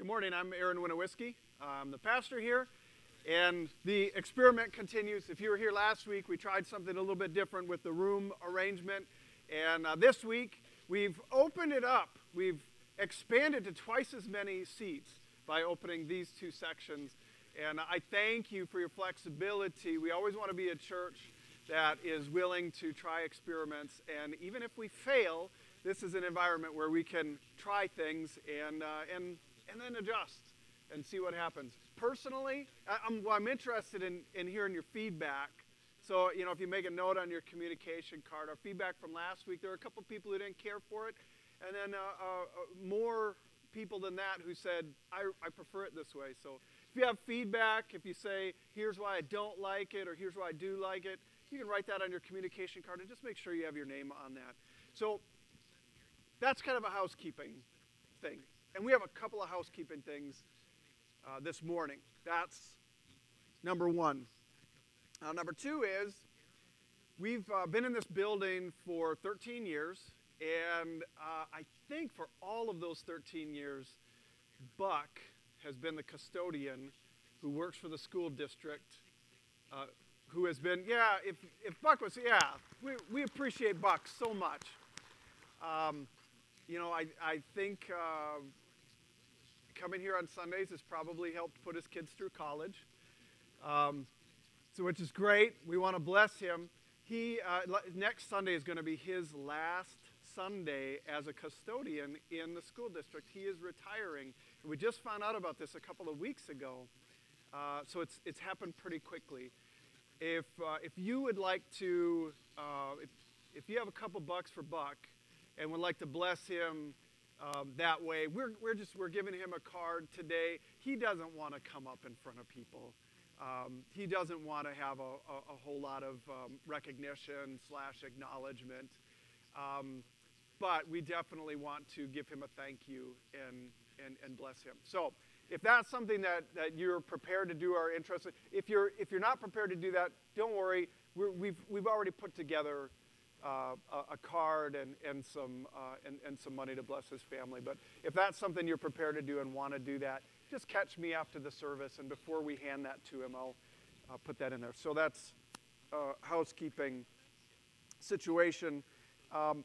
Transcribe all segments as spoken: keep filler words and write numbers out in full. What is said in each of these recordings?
Good morning, I'm Aaron Winowiski. I'm the pastor here, and the experiment continues. If you were here last week, we tried something a little bit different with the room arrangement, and uh, this week we've opened it up. We've expanded to twice as many seats by opening these two sections, and I thank you for your flexibility. We always want to be a church that is willing to try experiments, and even if we fail, this is an environment where we can try things and uh, and and then adjust and see what happens. Personally, I'm, well, I'm interested in, in hearing your feedback. So, you know, if you make a note on your communication card, our feedback from last week, there were a couple people who didn't care for it, and then uh, uh, more people than that who said, I, I prefer it this way. So if you have feedback, if you say, here's why I don't like it, or here's why I do like it, you can write that on your communication card and just make sure you have your name on that. So that's kind of a housekeeping thing. And we have a couple of housekeeping things uh, this morning. That's number one. Uh, number two is we've uh, been in this building for thirteen years, and uh, I think for all of those thirteen years, Buck has been the custodian who works for the school district, uh, who has been, yeah, if, if Buck was, yeah, we, we appreciate Buck so much. Um, you know, I, I think uh, coming here on Sundays has probably helped put his kids through college. Um, So, which is great. We want to bless him. He uh, next Sunday is going to be his last Sunday as a custodian in the school district. He is retiring. And we just found out about this a couple of weeks ago. Uh, so it's it's happened pretty quickly. If uh, if you would like to, uh, if if you have a couple bucks for Buck, and would like to bless him um, that way, we're we're just we're giving him a card today. He doesn't want to come up in front of people. Um, he doesn't want to have a, a, a whole lot of um, recognition slash acknowledgement, um, but we definitely want to give him a thank you and, and, and bless him. So if that's something that, that you're prepared to do or interested, if you're if you're not prepared to do that, don't worry. We're, we've we've already put together uh, a, a card and and some uh, and, and some money to bless his family. But if that's something you're prepared to do and want to do that, just catch me after the service, and before we hand that to him, I'll uh, put that in there. So that's a housekeeping situation. Um,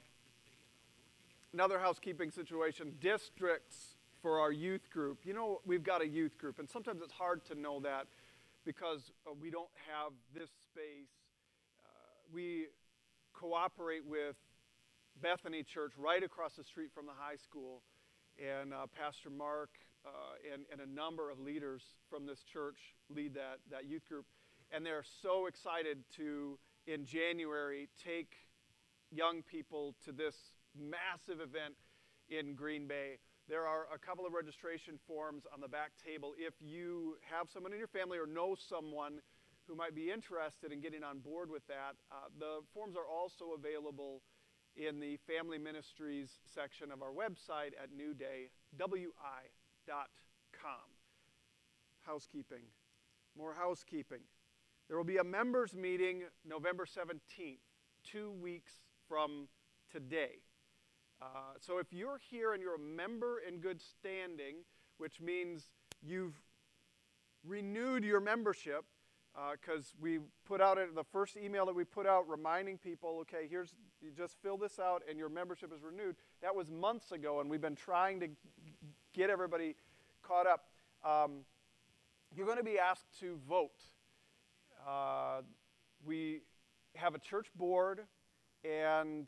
another housekeeping situation, districts for our youth group. You know, we've got a youth group, and sometimes it's hard to know that because uh, we don't have this space. Uh, we cooperate with Bethany Church right across the street from the high school, and uh, Pastor Mark Uh, and, and a number of leaders from this church lead that, that youth group. And they're so excited to, in January, take young people to this massive event in Green Bay. There are a couple of registration forms on the back table. If you have someone in your family or know someone who might be interested in getting on board with that, uh, the forms are also available in the Family Ministries section of our website at New Day, W I dot com. Housekeeping. More housekeeping. There will be a members meeting November seventeenth, two weeks from today. Uh, so if you're here and you're a member in good standing, which means you've renewed your membership, because uh, we put out a, the first email that we put out reminding people, okay, here's, you just fill this out and your membership is renewed. That was months ago, and we've been trying to get everybody caught up. Um, you're going to be asked to vote. Uh, we have a church board, and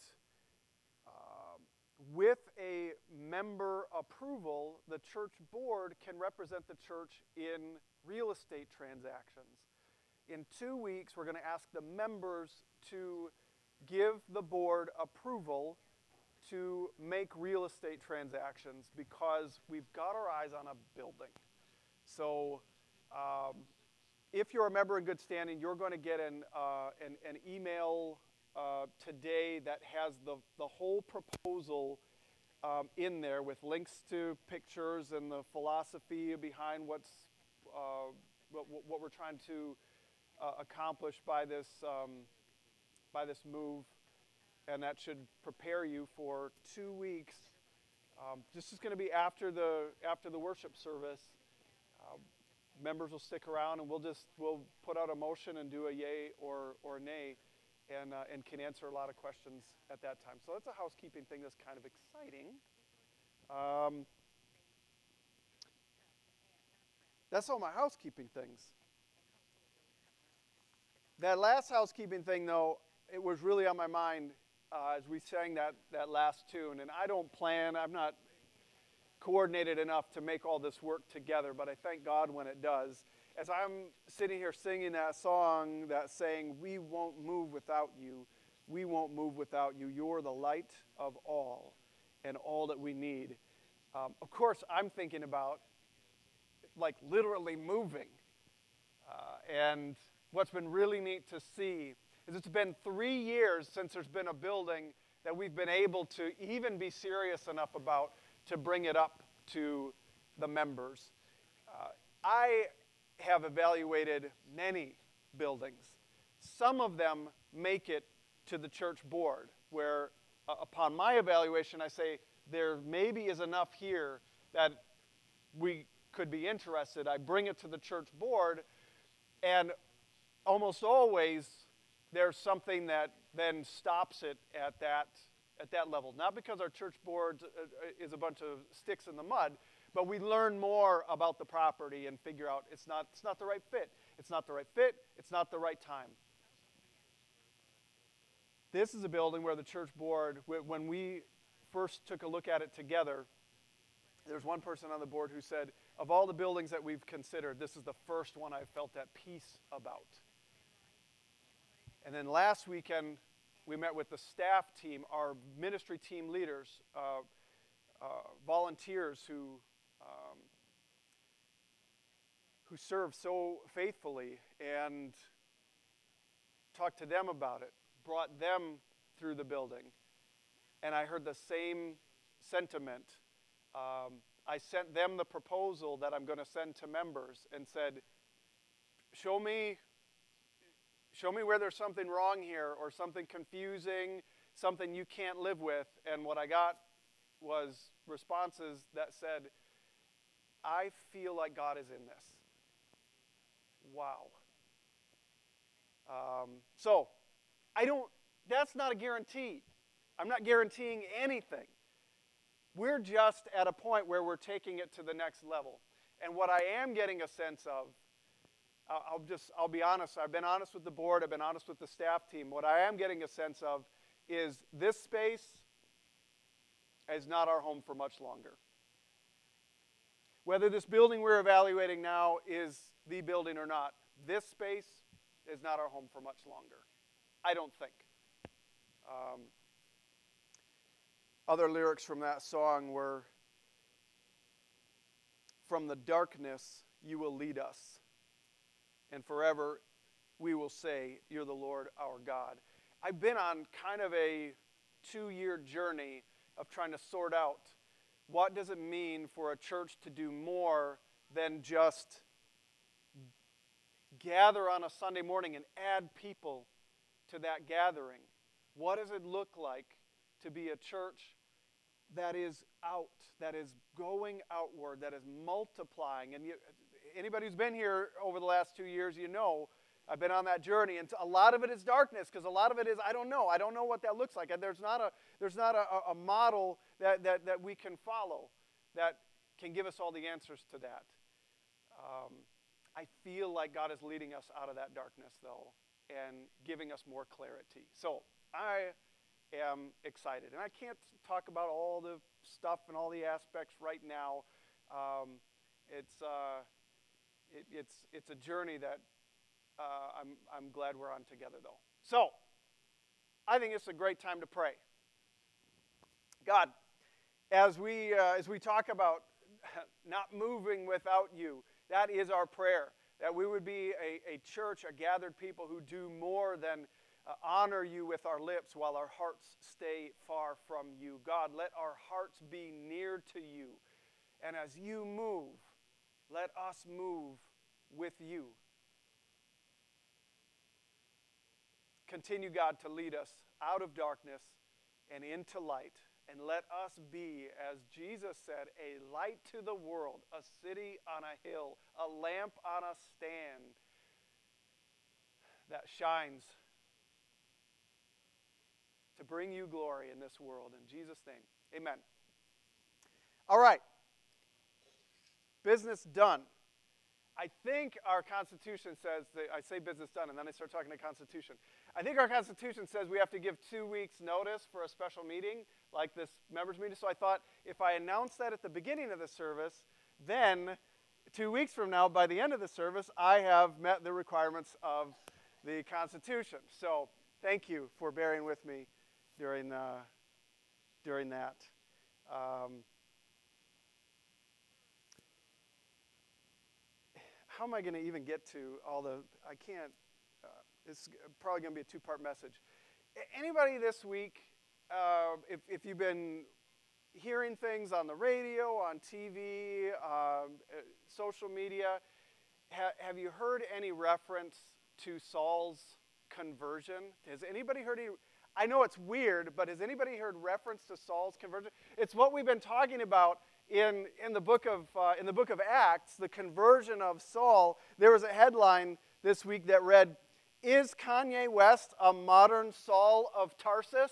uh, with a member approval, the church board can represent the church in real estate transactions. In two weeks, we're going to ask the members to give the board approval to make real estate transactions because we've got our eyes on a building. So um, if you're a member in good standing, you're going to get an, uh, an, an email uh, today that has the, the whole proposal um, in there with links to pictures and the philosophy behind what's uh, what, what we're trying to uh, accomplish by this um, by this move. And that should prepare you for two weeks Um, this is going to be after the after the worship service. Uh, members will stick around, and we'll just we'll put out a motion and do a yay or or nay, and uh, and can answer a lot of questions at that time. So that's a housekeeping thing that's kind of exciting. Um, that's all my housekeeping things. That last housekeeping thing, though, it was really on my mind uh, as we sang that, that last tune. And I don't plan, I'm not coordinated enough to make all this work together, but I thank God when it does. As I'm sitting here singing that song that's saying, we won't move without you, we won't move without you, you're the light of all and all that we need. Um, of course, I'm thinking about like literally moving. Uh, and what's been really neat to see is it's been three years since there's been a building that we've been able to even be serious enough about to bring it up to the members. Uh, I have evaluated many buildings. Some of them make it to the church board, where uh, upon my evaluation I say there maybe is enough here that we could be interested. I bring it to the church board, and almost always there's something that then stops it at that at that level. Not because our church board is a bunch of sticks in the mud, but we learn more about the property and figure out it's not it's not the right fit. It's not the right fit. It's not the right time. This is a building where the church board, when we first took a look at it together, there's one person on the board who said, of all the buildings that we've considered, this is the first one I felt at peace about. And then last weekend, we met with the staff team, our ministry team leaders, uh, uh, volunteers who um, who serve so faithfully, and talked to them about it, brought them through the building. And I heard the same sentiment. Um, I sent them the proposal that I'm going to send to members and said, show me, show me where there's something wrong here or something confusing, something you can't live with. And what I got was responses that said, I feel like God is in this. Wow. Um, so, I don't, that's not a guarantee. I'm not guaranteeing anything. We're just at a point where we're taking it to the next level. And what I am getting a sense of, I'll just, I'll be honest, I've been honest with the board, I've been honest with the staff team. What I am getting a sense of is this space is not our home for much longer. Whether this building we're evaluating now is the building or not, this space is not our home for much longer. I don't think. Um, Other lyrics from that song were, from the darkness you will lead us, and forever we will say, you're the Lord our God. I've been on kind of a two-year journey of trying to sort out what does it mean for a church to do more than just gather on a Sunday morning and add people to that gathering. What does it look like to be a church that is out, that is going outward, that is multiplying? And you, anybody who's been here over the last two years, you know, I've been on that journey, and a lot of it is darkness, because a lot of it is, I don't know. I don't know what that looks like. And there's not a there's not a, a model that, that, that we can follow that can give us all the answers to that. Um, I feel like God is leading us out of that darkness, though, and giving us more clarity. So I am excited. And I can't talk about all the stuff and all the aspects right now. Um, it's, uh, it, it's, it's a journey that uh, I'm, I'm glad we're on together, though. So I think it's a great time to pray. God, as we, uh, as we talk about not moving without you, that is our prayer, that we would be a, a church, a gathered people who do more than Uh, honor you with our lips while our hearts stay far from you. God, let our hearts be near to you. And as you move, let us move with you. Continue, God, to lead us out of darkness and into light And let us be, as Jesus said, a light to the world, a city on a hill, a lamp on a stand that shines to bring you glory in this world. In Jesus' name, amen. All right. Business done. I think our Constitution says, that, I say business done, and then I start talking to Constitution. I think our Constitution says we have to give two weeks' notice for a special meeting, like this members' meeting. So I thought if I announce that at the beginning of the service, then two weeks from now, by the end of the service, I have met the requirements of the Constitution. So thank you for bearing with me during, uh, during that. Um, How am I going to even get to all the, I can't, uh, it's probably going to be a two-part message. Anybody this week, uh, if, if you've been hearing things on the radio, on T V, um, uh, social media, ha- have you heard any reference to Saul's conversion? Has anybody heard any, I know it's weird, but has anybody heard reference to Saul's conversion? It's what we've been talking about In, in, the book of, uh, in the book of Acts, the conversion of Saul. There was a headline this week that read, "Is Kanye West a modern Saul of Tarsus?"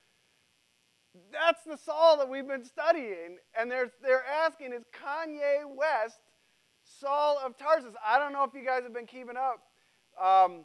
That's the Saul that we've been studying. And they're, they're asking, is Kanye West Saul of Tarsus? I don't know if you guys have been keeping up. Um,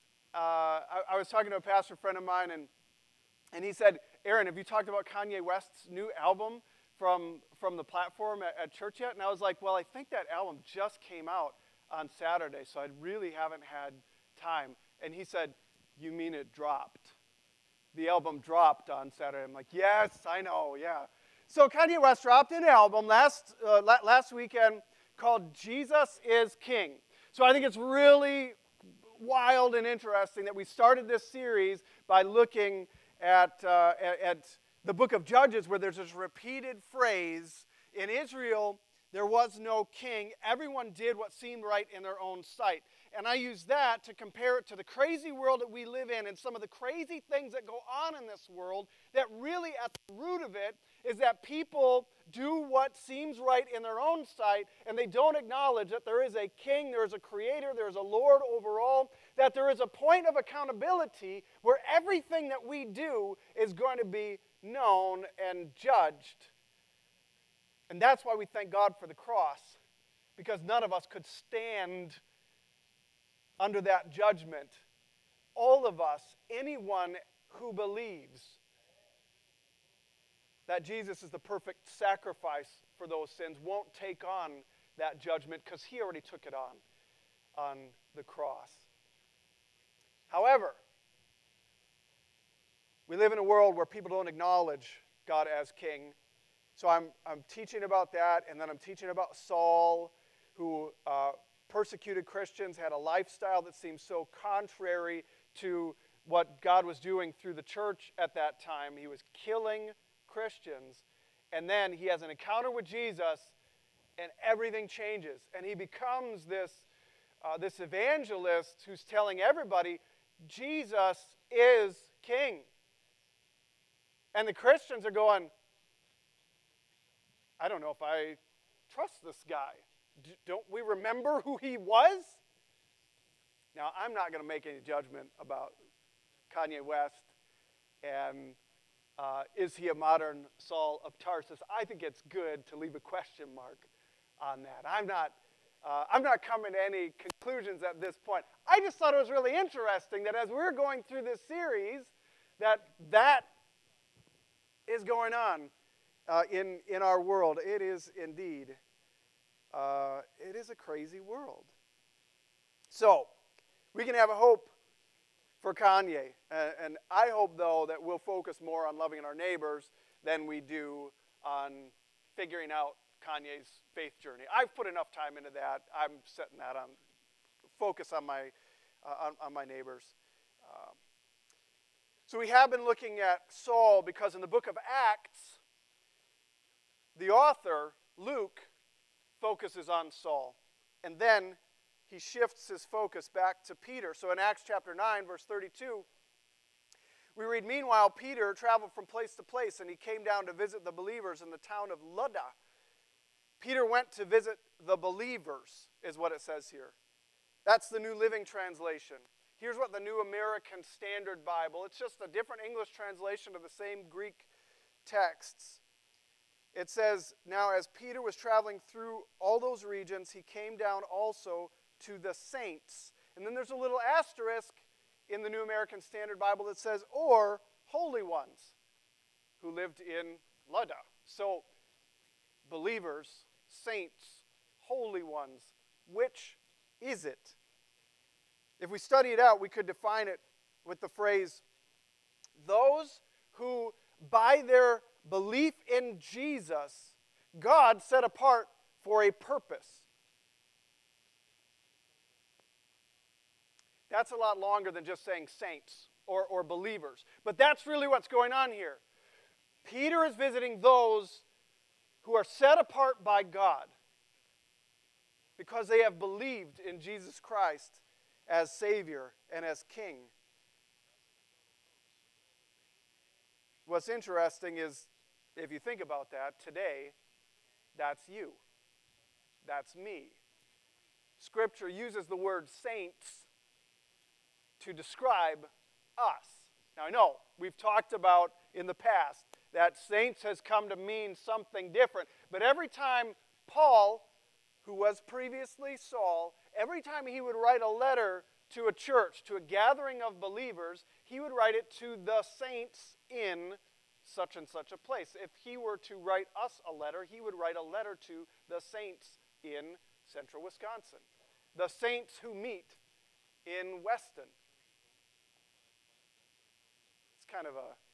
uh, I, I was talking to a pastor friend of mine, and, and he said, "Aaron, have you talked about Kanye West's new album from from the platform at, at church yet?" And I was like, well, I think that album just came out on Saturday, so I really haven't had time. And he said, "You mean it dropped? The album dropped on Saturday." I'm like, yes, I know, yeah. So Kanye West dropped an album last uh, la- last weekend called Jesus is King. So I think it's really wild and interesting that we started this series by looking at uh, at, at the book of Judges, where there's this repeated phrase, in Israel, there was no king. Everyone did what seemed right in their own sight. And I use that to compare it to the crazy world that we live in and some of the crazy things that go on in this world, that really at the root of it is that people do what seems right in their own sight, and they don't acknowledge that there is a king, there is a creator, there is a Lord over all, that there is a point of accountability where everything that we do is going to be known and judged. And that's why we thank God for the cross, because none of us could stand under that judgment. All of us, anyone who believes that Jesus is the perfect sacrifice for those sins, won't take on that judgment because he already took it on on the cross. However, we live in a world where people don't acknowledge God as king. So I'm, I'm teaching about that, and then I'm teaching about Saul, who uh, persecuted Christians, had a lifestyle that seemed so contrary to what God was doing through the church at that time. He was killing Christians, and then he has an encounter with Jesus, and everything changes. And he becomes this, uh, this evangelist who's telling everybody, Jesus is king. And the Christians are going, I don't know if I trust this guy. D- don't we remember who he was? Now, I'm not going to make any judgment about Kanye West and uh, is he a modern Saul of Tarsus. I think it's good to leave a question mark on that. I'm not, uh, I'm not coming to any conclusions at this point. I just thought it was really interesting that as we're going through this series, that that is going on uh, in, in our world. It is indeed, uh, it is a crazy world. So, we can have a hope for Kanye. Uh, and I hope, though, that we'll focus more on loving our neighbors than we do on figuring out Kanye's faith journey. I've put enough time into that. I'm setting that on, focus on my, uh, on, on my neighbors. Uh, so we have been looking at Saul because in the book of Acts, the author, Luke, focuses on Saul. And then he shifts his focus back to Peter. So in Acts chapter nine, verse thirty-two, We read, meanwhile, Peter traveled from place to place, and he came down to visit the believers in the town of Lydda. Peter went to visit the believers, is what it says here. That's the New Living Translation. Here's what the New American Standard Bible, it's just a different English translation of the same Greek texts. It says, now as Peter was traveling through all those regions, he came down also to the saints. And then there's a little asterisk in the New American Standard Bible that says, or holy ones who lived in Lydda. So, believers, saints, holy ones, which is it? If we study it out, we could define it with the phrase, those who by their belief in Jesus, God set apart for a purpose. That's a lot longer than just saying saints or, or believers. But that's really what's going on here. Peter is visiting those who are set apart by God because they have believed in Jesus Christ as Savior and as King. What's interesting is, if you think about that, today, that's you. That's me. Scripture uses the word saints to describe us. Now I know, we've talked about in the past that saints has come to mean something different, but every time Paul, who was previously Saul, every time he would write a letter to a church, to a gathering of believers, he would write it to the saints in such and such a place. If he were to write us a letter, he would write a letter to the saints in central Wisconsin, the saints who meet in Weston. It's kind of a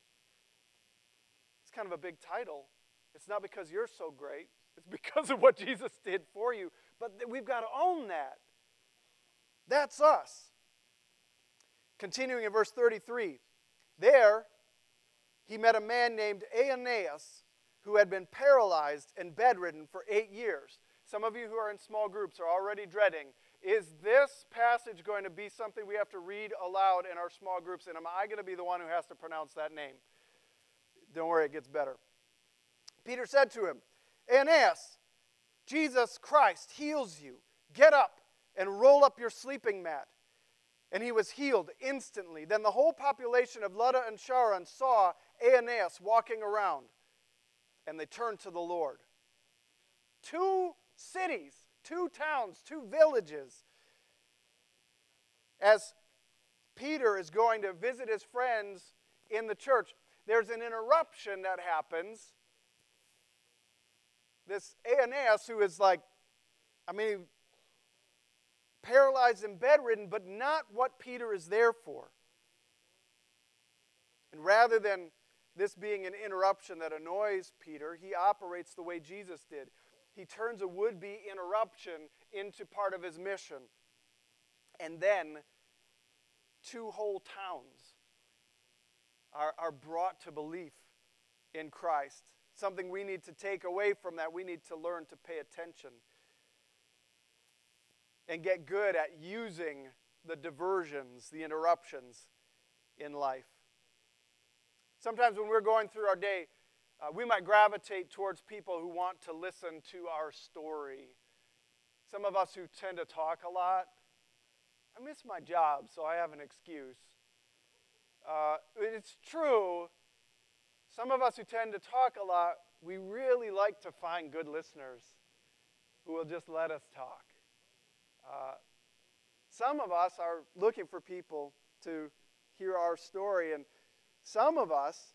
it's kind of a big title. It's not because you're so great. It's because of what Jesus did for you. But we've got to own that. That's us. Continuing in verse thirty-three. There, he met a man named Aeneas who had been paralyzed and bedridden for eight years. Some of you who are in small groups are already dreading, is this passage going to be something we have to read aloud in our small groups, and am I going to be the one who has to pronounce that name? Don't worry, it gets better. Peter said to him, Aeneas, Jesus Christ heals you. Get up and roll up your sleeping mat. And he was healed instantly. Then the whole population of Lydda and Sharon saw Aeneas walking around, and they turned to the Lord. Two cities, two towns, two villages. As Peter is going to visit his friends in the church, there's an interruption that happens. This Aeneas, who is like, I mean, paralyzed and bedridden, but not what Peter is there for. And rather than this being an interruption that annoys Peter, he operates the way Jesus did. He turns a would-be interruption into part of his mission. And then two whole towns are, are brought to belief in Christ. Something we need to take away from that. We need to learn to pay attention and get good at using the diversions, the interruptions in life. Sometimes when we're going through our day, uh, we might gravitate towards people who want to listen to our story. Some of us who tend to talk a lot, I miss my job, so I have an excuse. Uh, it's true. Some of us who tend to talk a lot, we really like to find good listeners who will just let us talk. Uh, some of us are looking for people to hear our story, and some of us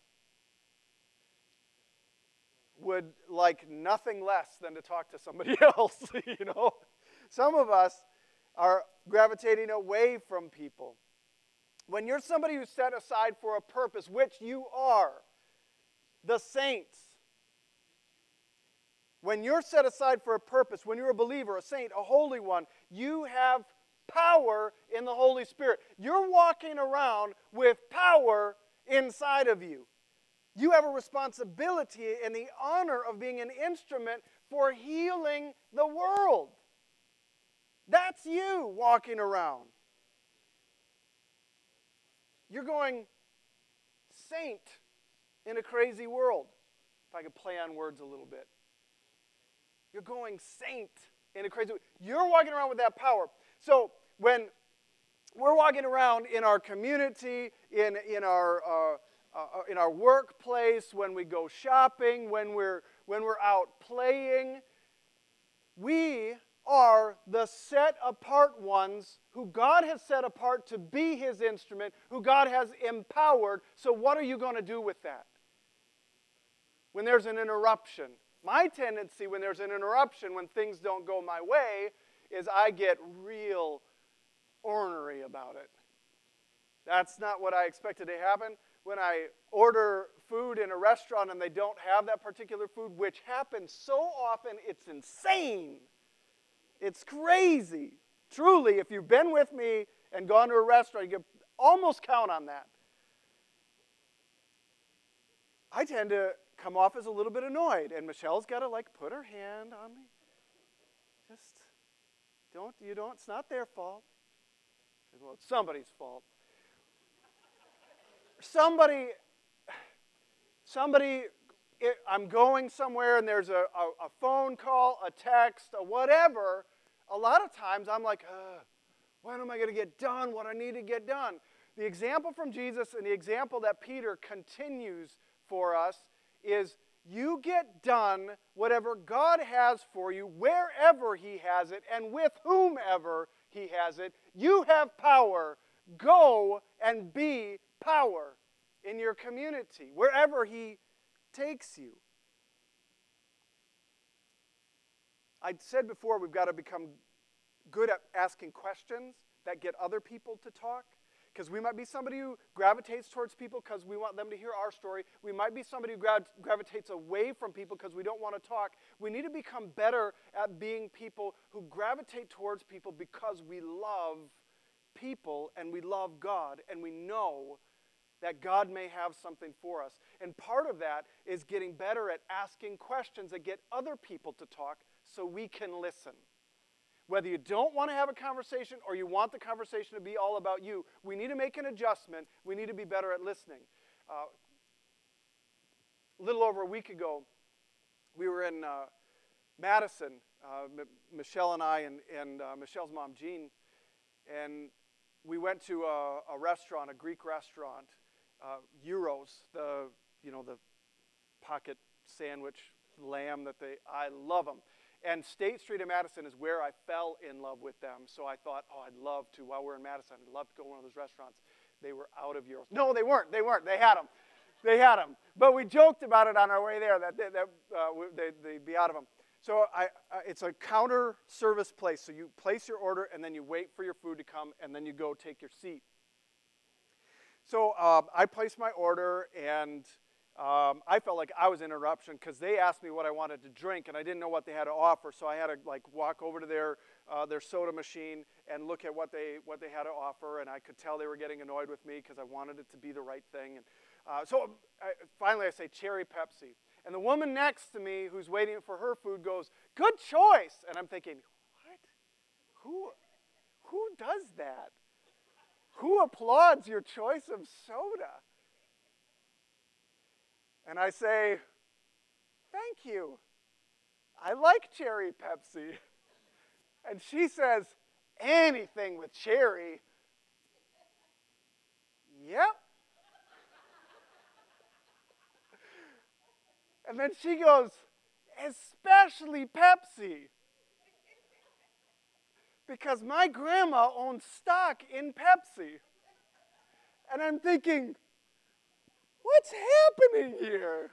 would like nothing less than to talk to somebody else, you know. Some of us are gravitating away from people. When you're somebody who's set aside for a purpose, which you are, the saints, when you're set aside for a purpose, when you're a believer, a saint, a holy one, you have power in the Holy Spirit. You're walking around with power inside of you. You have a responsibility and the honor of being an instrument for healing the world. That's you walking around. You're going, saint in a crazy world. If I could play on words a little bit. You're going saint in a crazy world. You're walking around with that power. So when we're walking around in our community, in, in, our, uh, uh, in our workplace, when we go shopping, when we're, when we're out playing, we are the set-apart ones who God has set apart to be His instrument, who God has empowered. So what are you going to do with that? When there's an interruption. My tendency when there's an interruption, when things don't go my way, is I get real ornery about it. That's not what I expected to happen. When I order food in a restaurant and they don't have that particular food, which happens so often, it's insane. It's crazy. Truly, if you've been with me and gone to a restaurant, you can almost count on that. I tend to come off as a little bit annoyed, and Michelle's got to like put her hand on me. Just don't, you don't, it's not their fault. Well, it's somebody's fault. Somebody, somebody, it, I'm going somewhere and there's a, a, a phone call, a text, a whatever. A lot of times I'm like, uh, when am I going to get done what I need to get done? The example from Jesus and the example that Peter continues for us is you get done whatever God has for you, wherever He has it, and with whomever He has it. You have power. Go and be power in your community, wherever He takes you. I said before, we've got to become good at asking questions that get other people to talk. Because we might be somebody who gravitates towards people because we want them to hear our story. We might be somebody who gra- gravitates away from people because we don't want to talk. We need to become better at being people who gravitate towards people because we love people and we love God and we know that God may have something for us. And part of that is getting better at asking questions that get other people to talk so we can listen. Whether you don't want to have a conversation or you want the conversation to be all about you, we need to make an adjustment. We need to be better at listening. Uh, a little over a week ago, we were in uh, Madison, uh, M- Michelle and I and, and uh, Michelle's mom, Jean, and we went to a, a restaurant, a Greek restaurant, uh, Euros, the, you know, the pocket sandwich lamb that they, I love them. And State Street in Madison is where I fell in love with them. So I thought, oh, I'd love to, while we're in Madison, I'd love to go to one of those restaurants. They were out of Euros. No, they weren't. They weren't. They had them. They had them. But we joked about it on our way there, that, they, that uh, they, they'd be out of them. So I, uh, it's a counter service place. So you place your order, and then you wait for your food to come, and then you go take your seat. So uh, I placed my order, and Um, I felt like I was an interruption because they asked me what I wanted to drink, and I didn't know what they had to offer. So I had to like walk over to their uh, their soda machine and look at what they what they had to offer, and I could tell they were getting annoyed with me because I wanted it to be the right thing. And uh, so I, finally, I say cherry Pepsi, and the woman next to me who's waiting for her food goes, "Good choice," and I'm thinking, what? Who who does that? Who applauds your choice of soda? And I say, thank you. I like cherry Pepsi. And she says, anything with cherry. Yep. And then she goes, especially Pepsi. Because my grandma owns stock in Pepsi. And I'm thinking, what's happening here?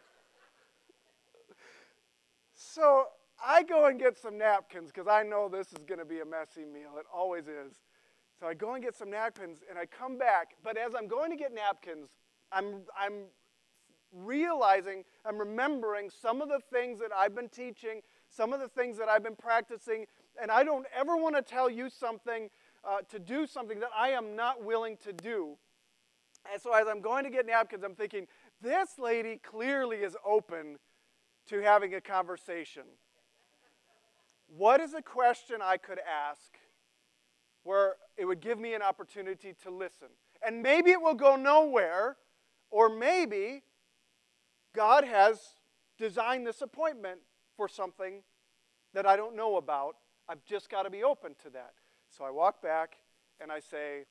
So I go and get some napkins because I know this is going to be a messy meal. It always is. So I go and get some napkins, and I come back. But as I'm going to get napkins, I'm, I'm realizing, I'm remembering some of the things that I've been teaching, some of the things that I've been practicing, and I don't ever want to tell you something, uh, to do something that I am not willing to do. And so as I'm going to get napkins, I'm thinking, this lady clearly is open to having a conversation. What is a question I could ask where it would give me an opportunity to listen? And maybe it will go nowhere, Or maybe God has designed this appointment for something that I don't know about. I've just got to be open to that. So I walk back and I say,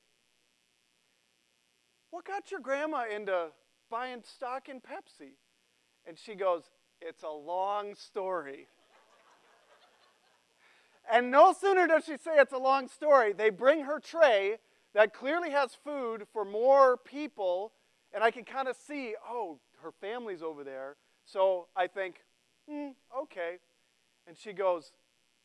what got your grandma into buying stock in Pepsi? And she goes, it's a long story. And no sooner does she say it's a long story, they bring her tray that clearly has food for more people, and I can kind of see, oh, her family's over there. So I think, hmm, okay. And she goes,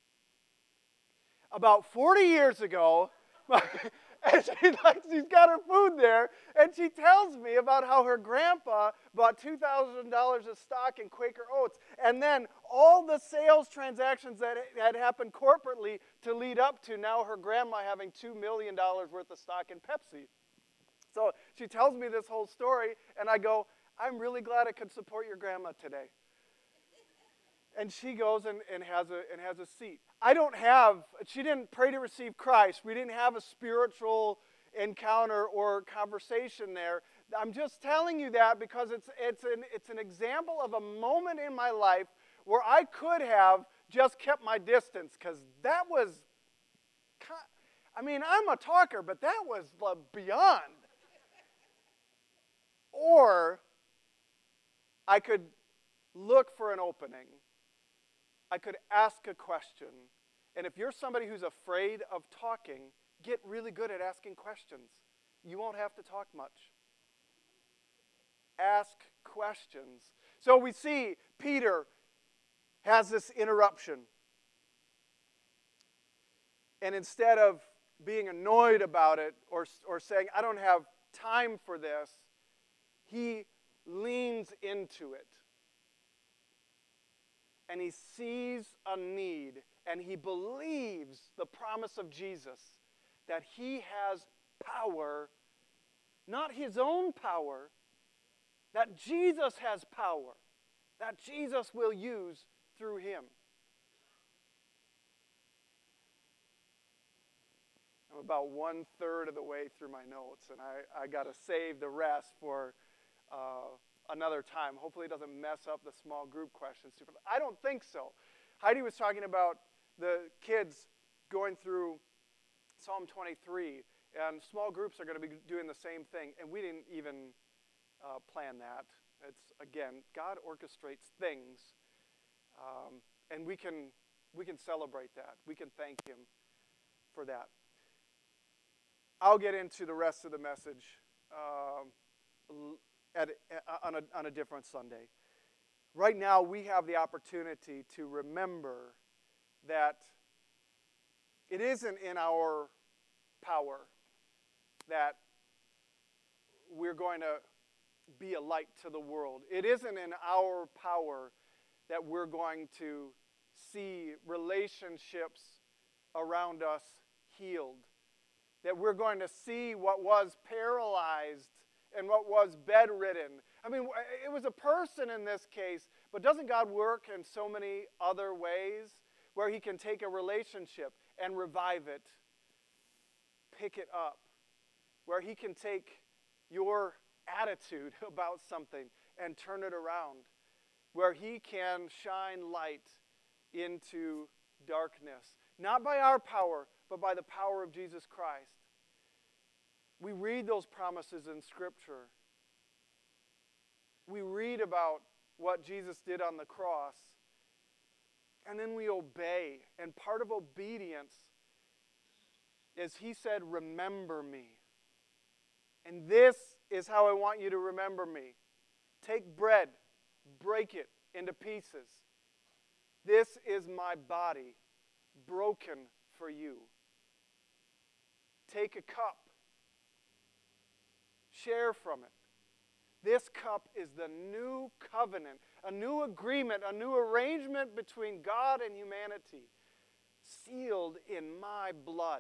about forty years ago, and she, like, she's got her food there, and she tells me about how her grandpa bought two thousand dollars of stock in Quaker Oats, and then all the sales transactions that had happened corporately to lead up to now her grandma having two million dollars worth of stock in Pepsi. So she tells me this whole story, and I go, I'm really glad I could support your grandma today. And she goes and, and has a and has a seat. I don't have, she didn't pray to receive Christ. We didn't have a spiritual encounter or conversation there. I'm just telling you that because it's it's an it's an example of a moment in my life where I could have just kept my distance, because that was, I mean, I'm a talker, but that was beyond. Or I could look for an opening. I could ask a question. And if you're somebody who's afraid of talking, get really good at asking questions. You won't have to talk much. Ask questions. So we see Peter has this interruption. And instead of being annoyed about it or, or saying, I don't have time for this, he leans into it. And he sees a need, and he believes the promise of Jesus, that he has power, not his own power, that Jesus has power, that Jesus will use through him. I'm about one third of the way through my notes, and I, I got to save the rest for uh, another time. Hopefully it doesn't mess up the small group questions. I don't think so. Heidi was talking about the kids going through Psalm twenty-three, and small groups are going to be doing the same thing, and we didn't even uh, plan that. It's, again, God orchestrates things, um, and we can we can celebrate that. We can thank him for that. I'll get into the rest of the message um, At, on, a, on a different Sunday. Right now, we have the opportunity to remember that it isn't in our power that we're going to be a light to the world. It isn't in our power that we're going to see relationships around us healed, that we're going to see what was paralyzed and what was bedridden. I mean, it was a person in this case, but doesn't God work in so many other ways where he can take a relationship and revive it, pick it up, where he can take your attitude about something and turn it around, where he can shine light into darkness, not by our power, but by the power of Jesus Christ. We read those promises in Scripture. We read about what Jesus did on the cross, and then we obey. And part of obedience is he said, remember me. And this is how I want you to remember me. Take bread, break it into pieces. This is my body, broken for you. Take a cup. Share from it. This cup is the new covenant, a new agreement, a new arrangement between God and humanity, sealed in my blood.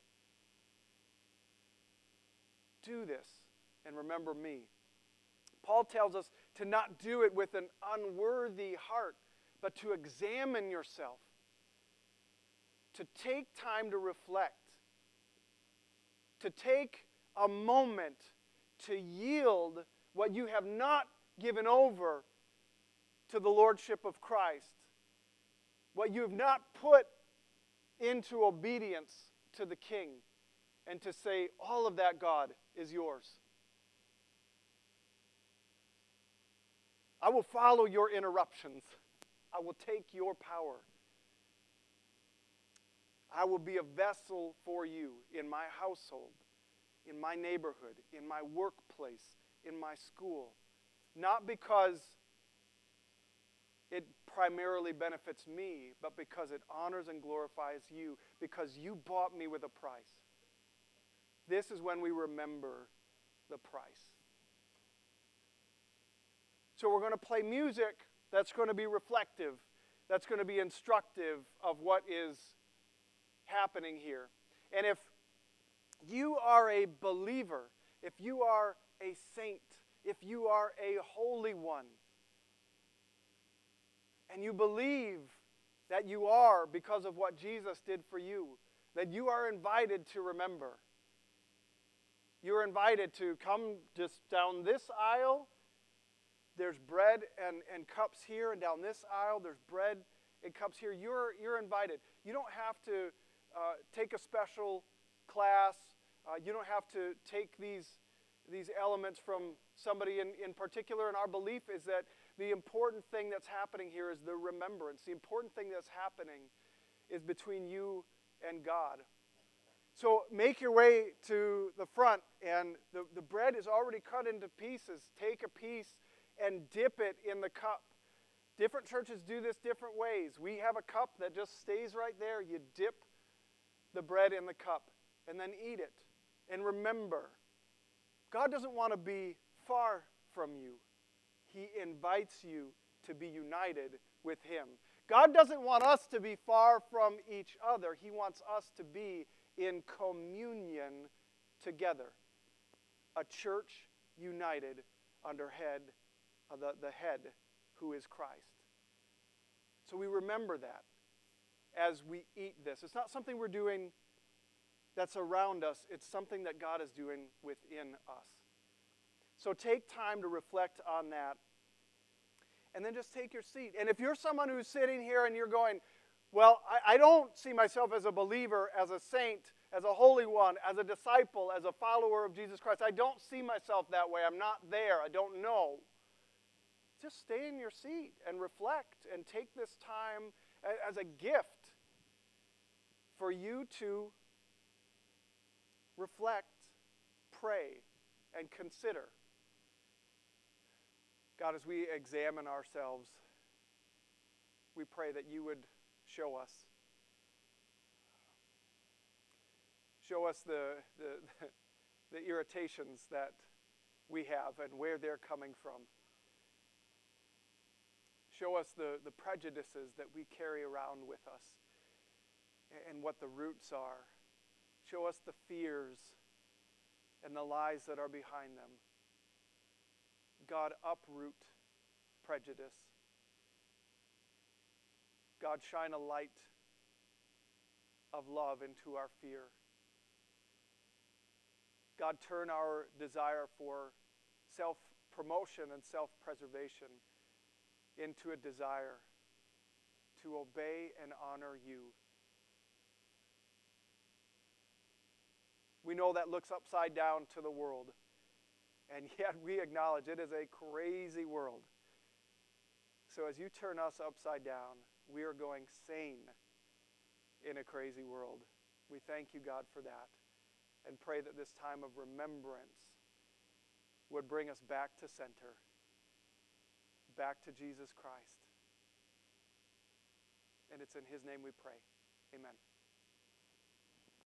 Do this and remember me. Paul tells us to not do it with an unworthy heart, but to examine yourself, to take time to reflect, to take a moment to yield what you have not given over to the lordship of Christ, what you have not put into obedience to the King, and to say, all of that, God, is yours. I will follow your interruptions. I will take your power. I will be a vessel for you in my household, in my neighborhood, in my workplace, in my school. Not because it primarily benefits me, but because it honors and glorifies you, because you bought me with a price. This is when we remember the price. So we're going to play music that's going to be reflective, that's going to be instructive of what is happening here. And if you are a believer, if you are a saint, if you are a holy one, and you believe that you are because of what Jesus did for you, then you are invited to remember. You're invited to come just down this aisle. There's bread and, and cups here, and down this aisle there's bread and cups here. You're, you're invited. You don't have to uh, take a special class. Uh, you don't have to take these, these elements from somebody in, in particular. And our belief is that the important thing that's happening here is the remembrance. The important thing that's happening is between you and God. So make your way to the front, and the, the bread is already cut into pieces. Take a piece and dip it in the cup. Different churches do this different ways. We have a cup that just stays right there. You dip the bread in the cup and then eat it. And remember, God doesn't want to be far from you. He invites you to be united with Him. God doesn't want us to be far from each other. He wants us to be in communion together. A church united under head, uh, the, the head who is Christ. So we remember that as we eat this. It's not something we're doing that's around us. It's something that God is doing within us. So take time to reflect on that. And then just take your seat. And if you're someone who's sitting here and you're going, well, I, I don't see myself as a believer, as a saint, as a holy one, as a disciple, as a follower of Jesus Christ. I don't see myself that way. I'm not there. I don't know. Just stay in your seat and reflect and take this time as a gift for you to reflect, pray, and consider. God, as we examine ourselves, we pray that you would show us. Show us the, the, the irritations that we have and where they're coming from. Show us the, the prejudices that we carry around with us and what the roots are. Show us the fears and the lies that are behind them. God, uproot prejudice. God, shine a light of love into our fear. God, turn our desire for self-promotion and self-preservation into a desire to obey and honor you. We know that looks upside down to the world, and yet we acknowledge it is a crazy world. So as you turn us upside down, we are going sane in a crazy world. We thank you, God, for that, and pray that this time of remembrance would bring us back to center, back to Jesus Christ. And it's in His name we pray. Amen.